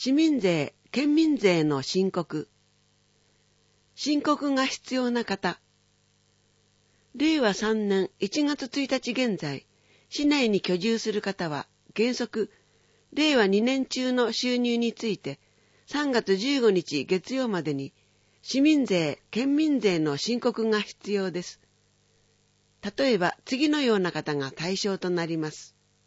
市民税、県民税の申告。申告が必要な方。令和3年1月1日現在、市内に居住する方は原則、令和2年中の収入について3月15日月曜までに市民税、県民税の申告が必要です。例えば次のような方が対象となります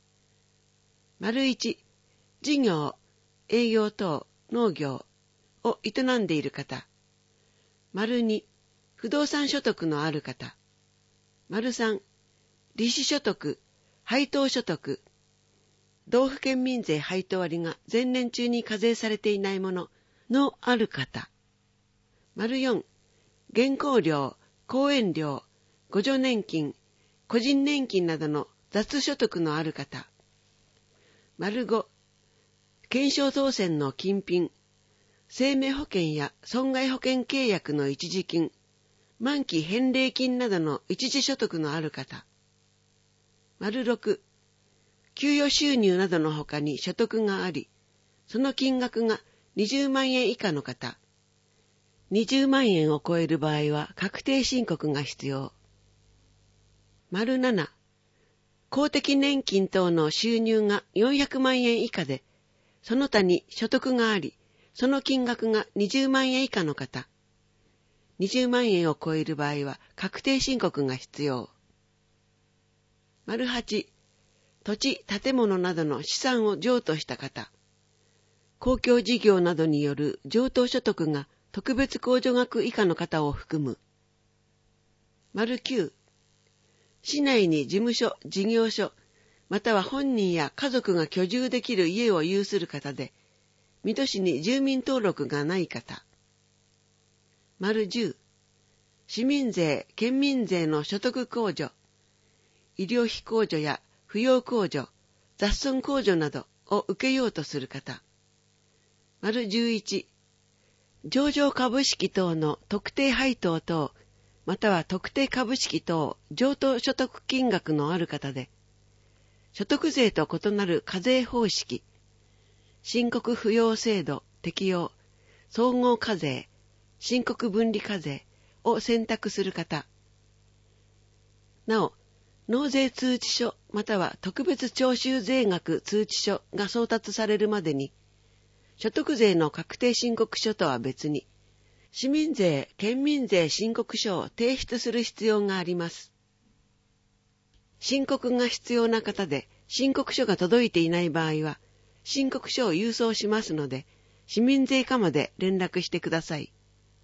。1、事業、営業等、農業を営んでいる方。2、不動産所得のある方。3、利子所得、配当所得。道府県民税配当割が前年中に課税されていないもののある方。4、原稿料、講演料、互助年金、個人年金などの雑所得のある方。5、検証当選の金品、生命保険や損害保険契約の一時金、満期返礼金などの一時所得のある方。6、給与収入などの他に所得があり、その金額が20万円以下の方。20万円を超える場合は確定申告が必要。7、公的年金等の収入が400万円以下で、その他に所得があり、その金額が20万円以下の方。20万円を超える場合は確定申告が必要。8、土地、建物などの資産を譲渡した方。公共事業などによる譲渡所得が特別控除額以下の方を含む。9、市内に事務所、事業所、または本人や家族が居住できる家を有する方で、水戸市に住民登録がない方。10、市民税、県民税の所得控除、医療費控除や扶養控除、雑損控除などを受けようとする方。11、上場株式等の特定配当等、または特定株式等譲渡所得金額のある方で、所得税と異なる課税方式、申告扶養制度適用、総合課税、申告分離課税を選択する方。なお、納税通知書または特別徴収税額通知書が送達されるまでに、所得税の確定申告書とは別に、市民税、県民税申告書を提出する必要があります。申告が必要な方で申告書が届いていない場合は、申告書を郵送しますので、市民税課まで連絡してください。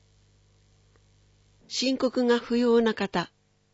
申告が不要な方。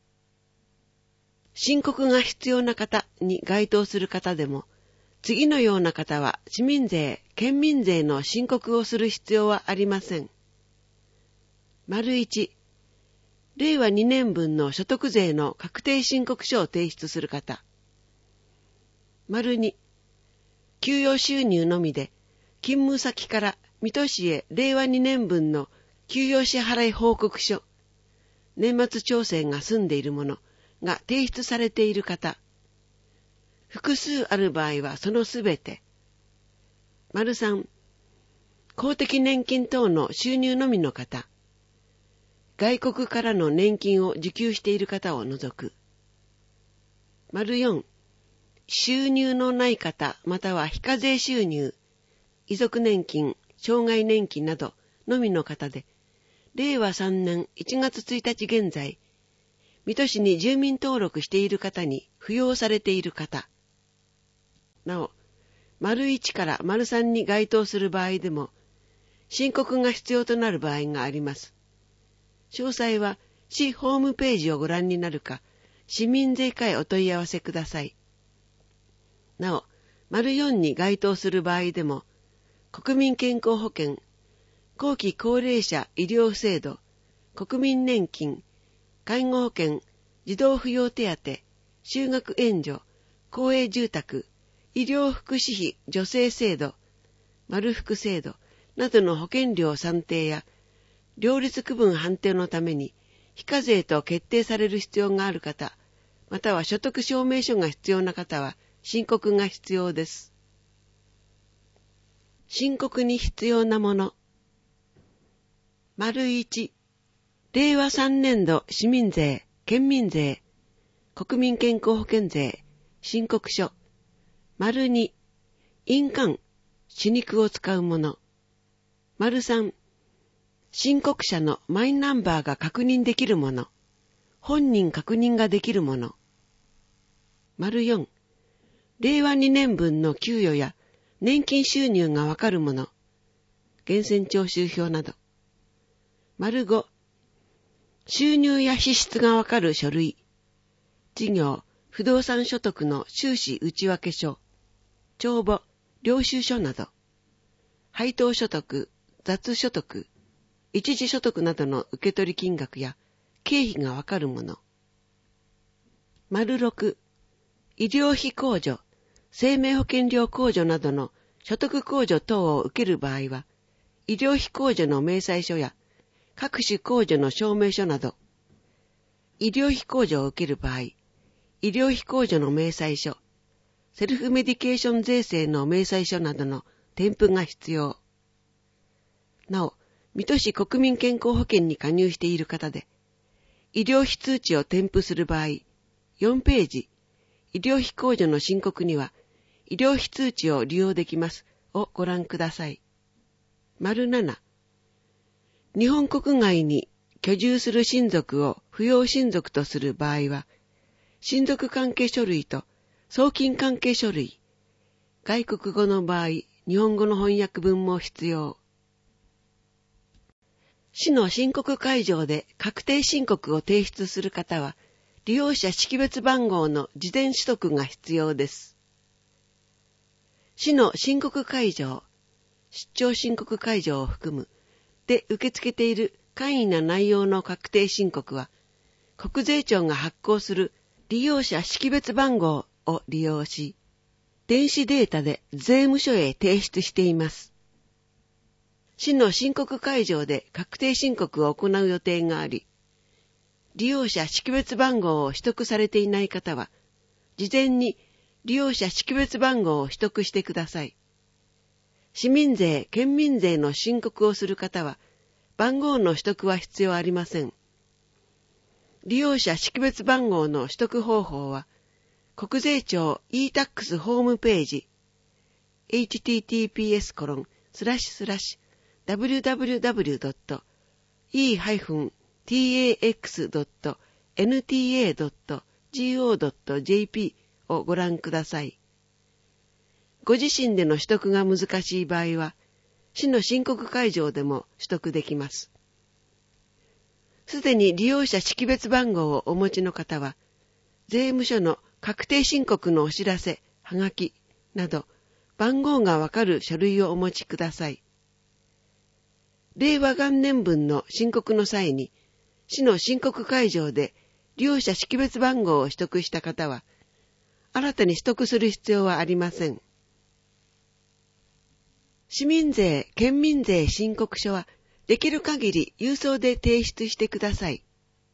申告が必要な方に該当する方でも、次のような方は市民税、県民税の申告をする必要はありません。1、令和2年分の所得税の確定申告書を提出する方。2、給与収入のみで、勤務先から水戸市へ令和2年分の給与支払い報告書、年末調整が済んでいるものが提出されている方。複数ある場合はそのすべて。3、公的年金等の収入のみの方。外国からの年金を受給している方を除く。4、収入のない方または非課税収入、遺族年金、障害年金などのみの方で、令和3年1月1日現在、水戸市に住民登録している方に扶養されている方。なお、1から3に該当する場合でも、申告が必要となる場合があります。詳細は市ホームページをご覧になるか、市民税課へお問い合わせください。なお、4に該当する場合でも、国民健康保険、後期高齢者医療制度、国民年金、介護保険、児童扶養手当、就学援助、公営住宅、医療福祉費助成制度、丸福制度などの保険料算定や両立区分判定のために非課税と決定される必要がある方、または所得証明書が必要な方は申告が必要です。 申告に必要なもの。1、令和3年度市民税、県民税、国民健康保険税、申告書。2、印鑑、歯肉を使うもの。3、申告者のマイナンバーが確認できるもの。本人確認ができるもの。4、令和2年分の給与や年金収入がわかるもの。源泉徴収票など。5、収入や支出がわかる書類。事業、不動産所得の収支内訳書、帳簿、領収書など。配当所得、雑所得、一時所得などの受取金額や経費がわかるもの。6、医療費控除、生命保険料控除などの所得控除等を受ける場合は、医療費控除の明細書や各種控除の証明書など、医療費控除を受ける場合、医療費控除の明細書、セルフメディケーション税制の明細書などの添付が必要。なお、水戸市国民健康保険に加入している方で、医療費通知を添付する場合、4ページ、医療費控除の申告には、医療費通知を利用できますをご覧ください。7、日本国外に居住する親族を扶養親族とする場合は、親族関係書類と送金関係書類、外国語の場合、日本語の翻訳文も必要。市の申告会場で確定申告を提出する方は、利用者識別番号の事前取得が必要です。市の申告会場、出張申告会場を含む、で受け付けている簡易な内容の確定申告は、国税庁が発行する利用者識別番号を利用し、電子データで税務署へ提出しています。市の申告会場で確定申告を行う予定があり、利用者識別番号を取得されていない方は、事前に利用者識別番号を取得してください。市民税、県民税の申告をする方は、番号の取得は必要ありません。利用者識別番号の取得方法は、国税庁 e-tax ホームページ、https://www.e-tax.nta.go.jp をご覧ください。ご自身での取得が難しい場合は、市の申告会場でも取得できます。すでに利用者識別番号をお持ちの方は、税務署の確定申告のお知らせ、はがきなど、番号がわかる書類をお持ちください。令和元年分の申告の際に、市の申告会場で利用者識別番号を取得した方は、新たに取得する必要はありません。市民税、県民税申告書は、できる限り郵送で提出してください。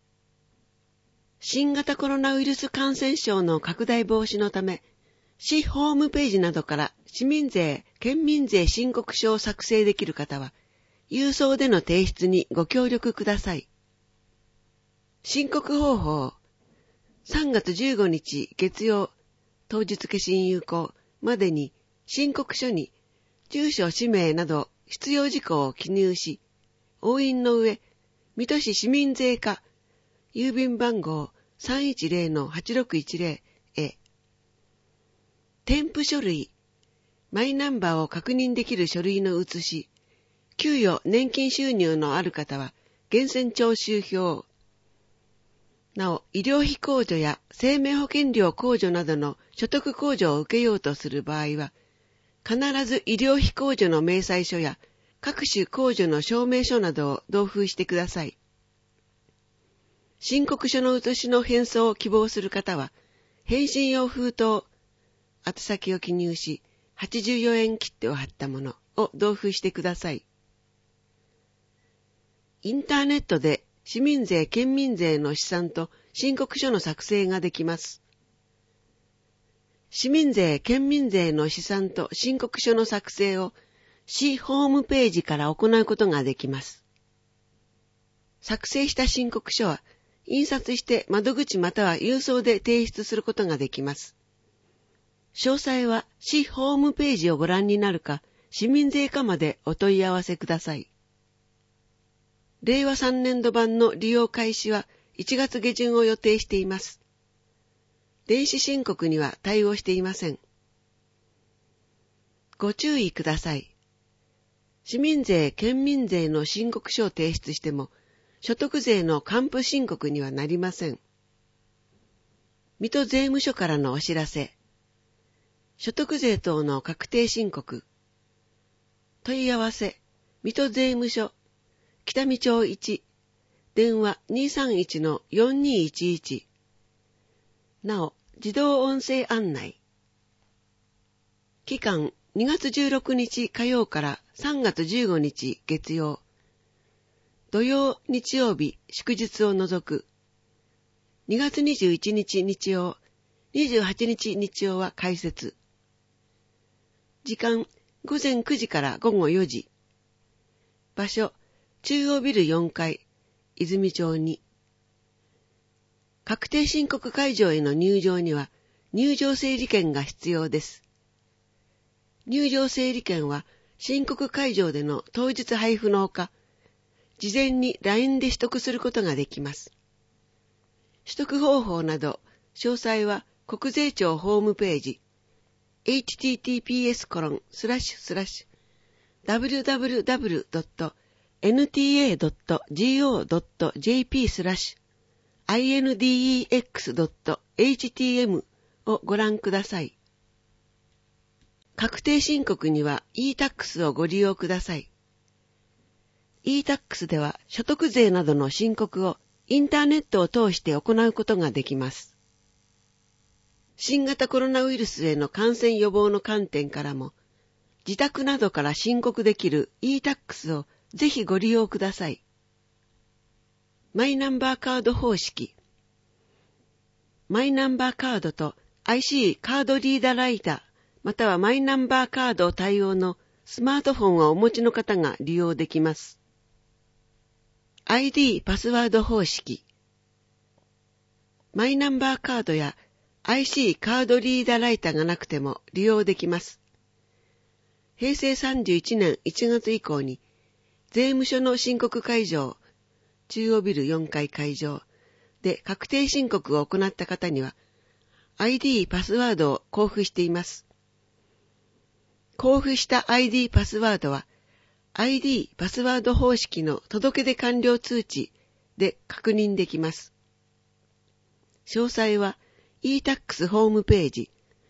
新型コロナウイルス感染症の拡大防止のため、市ホームページなどから市民税、県民税申告書を作成できる方は、郵送での提出にご協力ください。申告方法、3月15日月曜、当日消印有効までに申告書に住所、氏名など必要事項を記入し、押印の上、水戸市市民税課、郵便番号 310-8610 へ、添付書類、マイナンバーを確認できる書類の写し、給与・年金収入のある方は、源泉徴収票。なお、医療費控除や生命保険料控除などの所得控除を受けようとする場合は、必ず医療費控除の明細書や各種控除の証明書などを同封してください。申告書の写しの返送を希望する方は、返信用封筒、宛先を記入し、84円切手を貼ったものを同封してください。インターネットで市民税・県民税の試算と申告書の作成ができます。市民税・県民税の試算と申告書の作成を市ホームページから行うことができます。作成した申告書は、印刷して窓口または郵送で提出することができます。詳細は市ホームページをご覧になるか、市民税課までお問い合わせください。令和3年度版の利用開始は1月下旬を予定しています。電子申告には対応していません。ご注意ください。市民税・県民税の申告書を提出しても、所得税の還付申告にはなりません。水戸税務署からのお知らせ。所得税等の確定申告。問い合わせ、水戸税務署、北見町1、電話 231-4211。なお、自動音声案内。期間、2月16日火曜から3月15日月曜。土曜、日曜日、祝日を除く。2月21日日曜、28日日曜は開設。時間、午前9時から午後4時。場所、中央ビル4階、泉町に。確定申告会場への入場には、入場整理券が必要です。入場整理券は、申告会場での当日配布のほか、事前に LINE で取得することができます。取得方法など、詳細は国税庁ホームページ、https://www.nta.go.jp/index.htm をご覧ください。確定申告には e-tax をご利用ください。e-tax では所得税などの申告をインターネットを通して行うことができます。新型コロナウイルスへの感染予防の観点からも、自宅などから申告できる e-tax をぜひご利用ください。マイナンバーカード方式。マイナンバーカードと IC カードリーダーライター、またはマイナンバーカード対応のスマートフォンをお持ちの方が利用できます。ID パスワード方式。マイナンバーカードや IC カードリーダーライターがなくても利用できます。平成31年1月以降に税務署の申告会場、中央ビル4階会場で確定申告を行った方には ID パスワードを交付しています。交付した ID パスワードはID パスワード方式の届け出完了通知で確認できます。詳細は e-tax ホームページ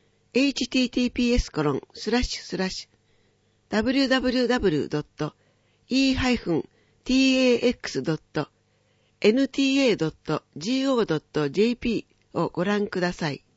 https://www.e-tax.nta.go.jp をご覧ください。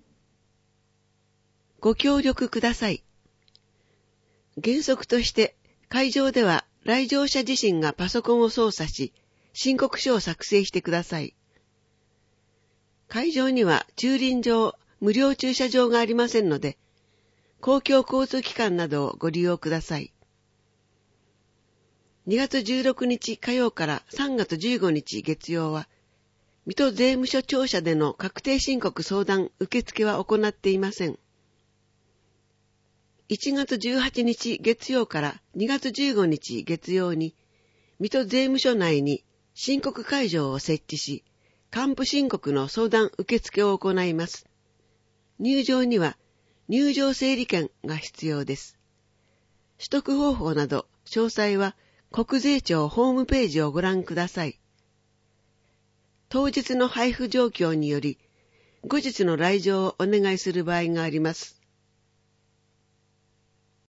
ご協力ください。原則として会場では来場者自身がパソコンを操作し、申告書を作成してください。会場には駐輪場、無料駐車場がありませんので、公共交通機関などをご利用ください。2月16日火曜から3月15日月曜は、水戸税務署庁舎での確定申告相談受付は行っていません。1月18日月曜から2月15日月曜に、水戸税務署内に申告会場を設置し、還付申告の相談受付を行います。入場には入場整理券が必要です。取得方法など詳細は国税庁ホームページをご覧ください。当日の配布状況により、後日の来場をお願いする場合があります。